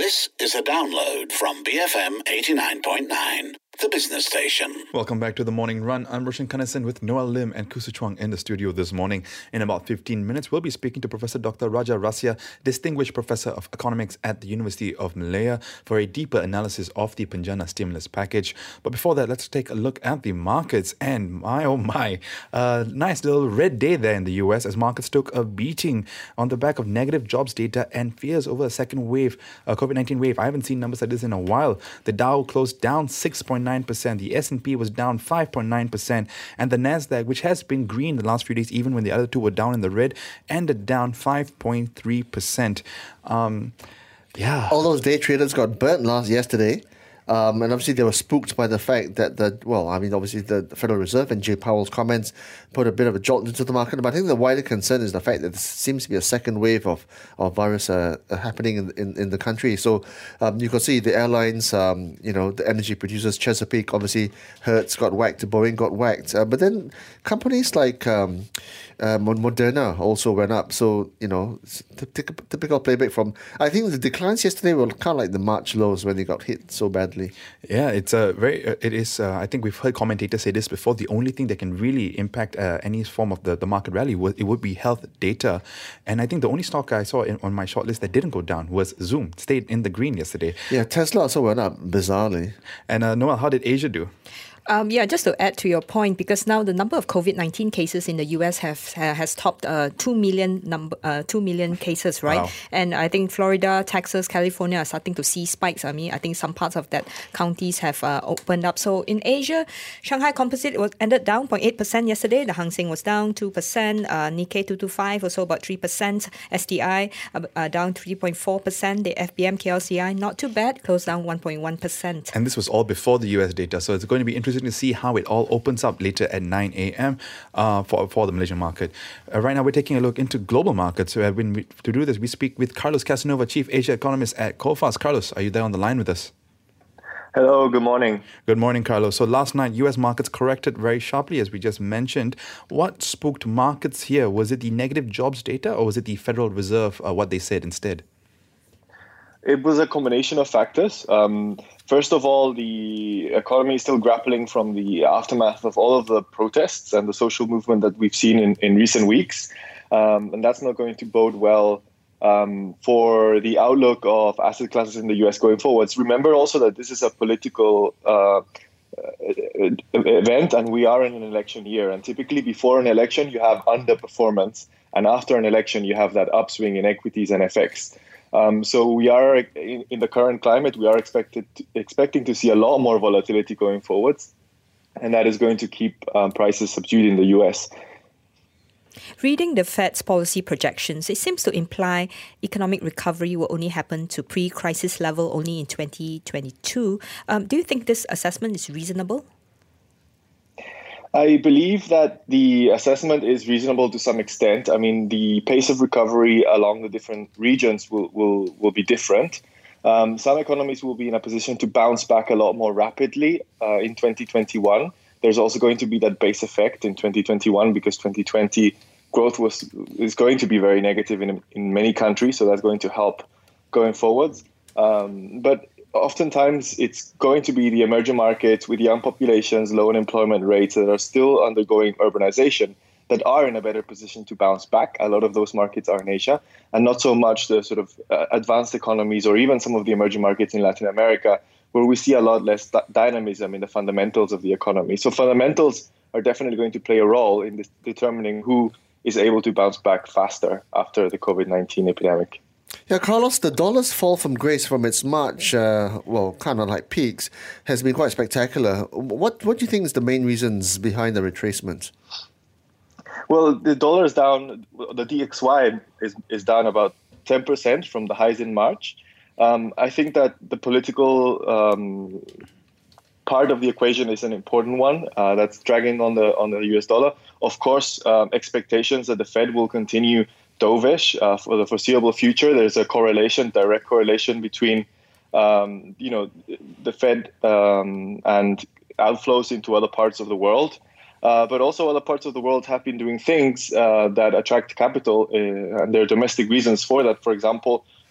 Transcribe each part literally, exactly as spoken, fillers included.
This is a download from B F M eighty-nine point nine, the business station. Welcome back to The Morning Run. I'm Roshan Kanasan with Noel Lim and Kusu Chuang in the studio this morning. In about fifteen minutes, we'll be speaking to Professor Doctor Raja Rasya, Distinguished Professor of Economics at the University of Malaya, for a deeper analysis of the Penjana stimulus package. But before that, let's take a look at the markets. And my, oh my, uh, nice little red day there in the U S as markets took a beating on the back of negative jobs data and fears over a second wave, a COVID nineteen wave. I haven't seen numbers like this in a while. The Dow closed down six point nine percent. The S and P was down five point nine percent. And the Nasdaq, which has been green the last few days, even when the other two were down in the red, ended down five point three percent. Um, yeah. All those day traders got burnt last yesterday. Um, and obviously they were spooked by the fact that, the well, I mean, obviously the Federal Reserve and Jay Powell's comments put a bit of a jolt into the market. But I think the wider concern is the fact that there seems to be a second wave of, of virus uh, happening in, in, in the country. So um, you can see the airlines, um, you know, the energy producers, Chesapeake, obviously Hertz got whacked, Boeing got whacked. Uh, but then companies like um, uh, Moderna also went up. So, you know, typical playback from, I think the declines yesterday were kind of like the March lows when they got hit so badly. Yeah, it's a very. Uh, it is. Uh, I think we've heard commentators say this before. The only thing that can really impact uh, any form of the, the market rally would it would be health data, and I think the only stock I saw in, on my shortlist that didn't go down was Zoom. Stayed in the green yesterday. Yeah, Tesla also went up bizarrely. And uh, Noel, how did Asia do? Um, yeah, just to add to your point, because now the number of COVID nineteen cases in the U S have uh, has topped uh, two million number uh, two million cases, right? Wow. And I think Florida, Texas, California are starting to see spikes. I mean, I think some parts of that counties have uh, opened up. So in Asia, Shanghai Composite was ended down zero point eight percent yesterday. The Hang Seng was down two percent. Uh, Nikkei two twenty-five also about three percent. S T I uh, uh, down three point four percent. The F B M K L C I not too bad, closed down one point one percent. And this was all before the U S data, so it's going to be interesting to see how it all opens up later at nine a.m. Uh, for, for the Malaysian market. Uh, right now, we're taking a look into global markets. Uh, when we, to do this, we speak with Carlos Casanova, Chief Asia Economist at Coface. Carlos, are you there on the line with us? Hello, good morning. Good morning, Carlos. So last night, U S markets corrected very sharply, as we just mentioned. What spooked markets here? Was it the negative jobs data, or was it the Federal Reserve, uh, what they said instead? It was a combination of factors. Um, first of all, the economy is still grappling from the aftermath of all of the protests and the social movement that we've seen in, in recent weeks. Um, and that's not going to bode well um, for the outlook of asset classes in the U S going forwards. Remember also that this is a political uh, event and we are in an election year. And typically before an election, you have underperformance. And after an election, you have that upswing in equities and F X. Um, so we are, in, in the current climate, we are expected to, expecting to see a lot more volatility going forwards, and that is going to keep um, prices subdued in the U S. Reading the Fed's policy projections, it seems to imply economic recovery will only happen to pre-crisis level only in twenty twenty-two. Um, do you think this assessment is reasonable? I believe that the assessment is reasonable to some extent. I mean, the pace of recovery along the different regions will will, will be different. Um, some economies will be in a position to bounce back a lot more rapidly uh, in twenty twenty-one. There's also going to be that base effect in twenty twenty-one because twenty twenty growth was is going to be very negative in in many countries, so that's going to help going forwards. Um, but oftentimes, it's going to be the emerging markets with young populations, low unemployment rates that are still undergoing urbanization that are in a better position to bounce back. A lot of those markets are in Asia, and not so much the sort of uh, advanced economies or even some of the emerging markets in Latin America, where we see a lot less th- dynamism in the fundamentals of the economy. So fundamentals are definitely going to play a role in this, determining who is able to bounce back faster after the COVID nineteen epidemic. Yeah, Carlos, the dollar's fall from grace from its March, uh, well, kind of like peaks, has been quite spectacular. What what do you think is the main reasons behind the retracement? Well, the dollar is down, the D X Y is, is down about ten percent from the highs in March. Um, I think that the political um, part of the equation is an important one uh, that's dragging on the on the U S dollar. Of course, um, expectations that the Fed will continue dovish uh, for the foreseeable future. There's a correlation, direct correlation between, um, you know, the Fed um, and outflows into other parts of the world. Uh, but also other parts of the world have been doing things uh, that attract capital, uh, and there are domestic reasons for that. For example,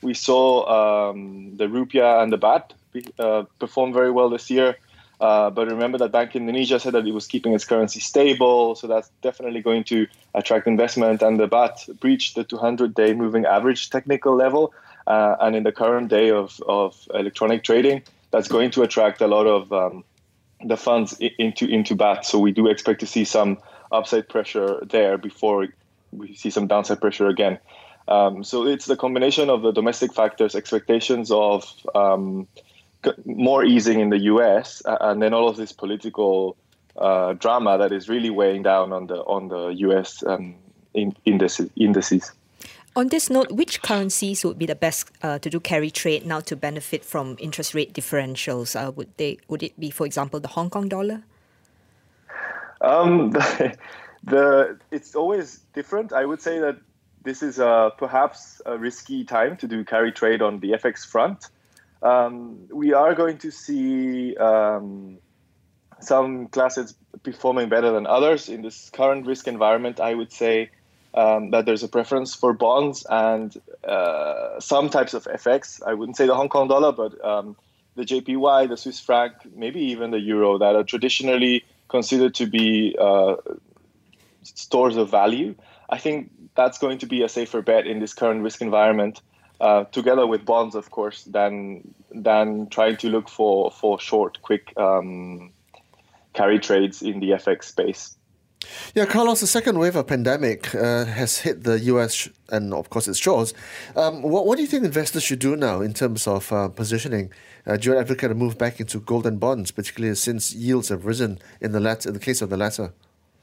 We saw um, the rupiah and the baht uh, perform very well this year. Uh, but remember that Bank Indonesia said that it was keeping its currency stable, so that's definitely going to attract investment. And the baht breached the two hundred day moving average technical level. Uh, and in the current day of, of electronic trading, that's going to attract a lot of um, the funds I- into into baht. So we do expect to see some upside pressure there before we see some downside pressure again. Um, so it's the combination of the domestic factors, expectations of um, more easing in the U S, uh, and then all of this political uh, drama that is really weighing down on the on the U S um, in, indices, indices. On this note, which currencies would be the best uh, to do carry trade now to benefit from interest rate differentials? Uh, would they would it be, for example, the Hong Kong dollar? Um, the, the it's always different. I would say that this is uh, perhaps a risky time to do carry trade on the F X front. Um, we are going to see um, some classes performing better than others. In this current risk environment, I would say um, that there's a preference for bonds and uh, some types of F X. I wouldn't say the Hong Kong dollar, but um, the J P Y, the Swiss franc, maybe even the euro, that are traditionally considered to be uh, stores of value. I think that's going to be a safer bet in this current risk environment. Uh, together with bonds, of course, than than trying to look for for short, quick um, carry trades in the F X space. Yeah, Carlos, the second wave of pandemic uh, has hit the U S and, of course, its shores. Um, what, what do you think investors should do now in terms of uh, positioning? Uh, do you advocate a move back into gold and bonds, particularly since yields have risen in the latter, in the case of the latter?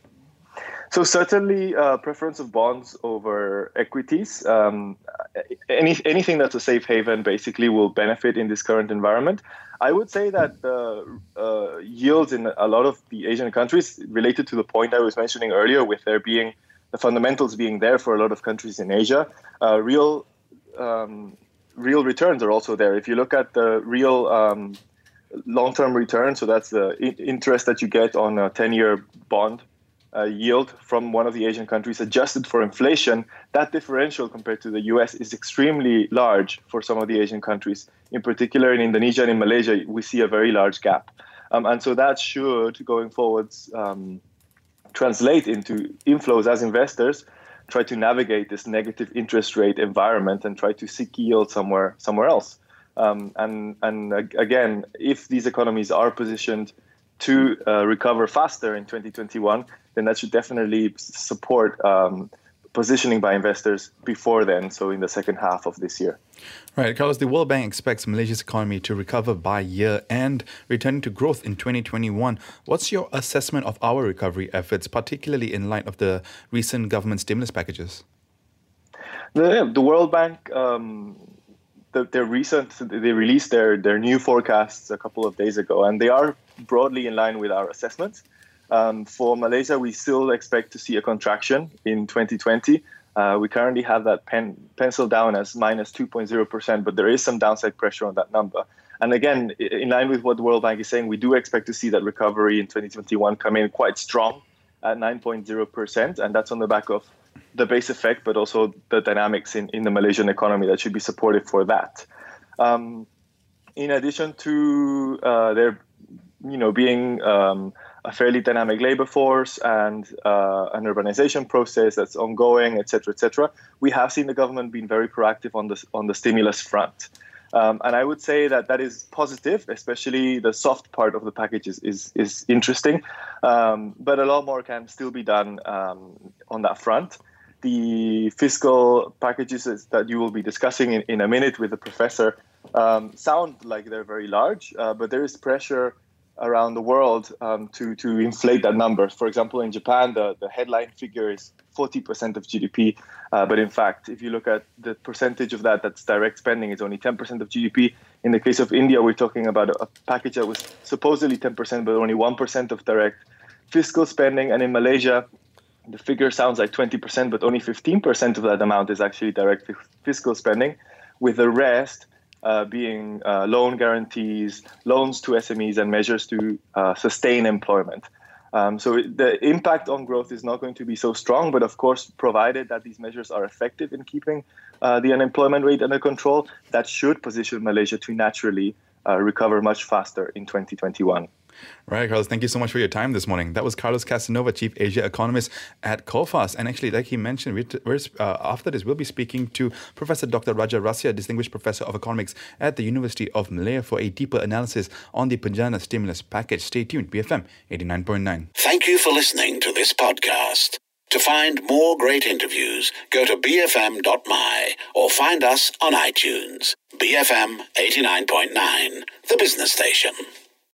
So certainly, uh, preference of bonds over equities. Um, any anything that's a safe haven basically will benefit in this current environment. I would say that the uh, yields in a lot of the Asian countries, related to the point I was mentioning earlier, with there being the fundamentals being there for a lot of countries in Asia, uh, real um, real returns are also there. If you look at the real um, long-term return, so that's the I- interest that you get on a ten-year bond. Uh, yield from one of the Asian countries adjusted for inflation, that differential compared to the U S is extremely large for some of the Asian countries. In particular, in Indonesia and in Malaysia, we see a very large gap. Um, and so that should, going forwards, um, translate into inflows as investors try to navigate this negative interest rate environment and try to seek yield somewhere somewhere else. Um, and, and uh, again, if these economies are positioned to uh, recover faster in twenty twenty-one, then that should definitely support um, positioning by investors before then, so in the second half of this year. Right, Carlos, the World Bank expects Malaysia's economy to recover by year and returning to growth in twenty twenty-one. What's your assessment of our recovery efforts, particularly in light of the recent government stimulus packages? The, the World Bank, um, the, their recent, they released their, their new forecasts a couple of days ago, and they are broadly in line with our assessments. Um, for Malaysia, we still expect to see a contraction in twenty twenty. Uh, we currently have that pen, penciled down as minus two point zero percent, but there is some downside pressure on that number. And again, in line with what the World Bank is saying, we do expect to see that recovery in twenty twenty-one come in quite strong at nine point zero percent, and that's on the back of the base effect, but also the dynamics in, in the Malaysian economy that should be supportive for that. Um, in addition to uh, there, you know, being um, a fairly dynamic labor force and uh, an urbanization process that's ongoing, et cetera, et cetera, we have seen the government being very proactive on the on the stimulus front. Um, and I would say that that is positive, especially the soft part of the package is is, is interesting. Um, but a lot more can still be done um, on that front. The fiscal packages that you will be discussing in, in a minute with the professor um, sound like they're very large, uh, but there is pressure around the world um, to, to inflate that number. For example, in Japan, the, the headline figure is forty percent of G D P. Uh, but in fact, if you look at the percentage of that that's direct spending, it's only ten percent of G D P. In the case of India, we're talking about a, a package that was supposedly ten percent, but only one percent of direct fiscal spending. And in Malaysia, the figure sounds like twenty percent, but only fifteen percent of that amount is actually direct f- fiscal spending, with the rest Uh, being uh, loan guarantees, loans to S M Es, and measures to uh, sustain employment. Um, so it, the impact on growth is not going to be so strong, but of course, provided that these measures are effective in keeping uh, the unemployment rate under control, that should position Malaysia to naturally uh, recover much faster in twenty twenty-one. Right, Carlos, thank you so much for your time this morning. That was Carlos Casanova, Chief Asia Economist at Coface. And actually, like he mentioned, we t- we're, uh, after this, we'll be speaking to Professor Doctor Raja Rasya, Distinguished Professor of Economics at the University of Malaya, for a deeper analysis on the Penjana stimulus package. Stay tuned, B F M eighty-nine point nine. Thank you for listening to this podcast. To find more great interviews, go to b f m dot m y or find us on iTunes. B F M eighty-nine point nine, the business station.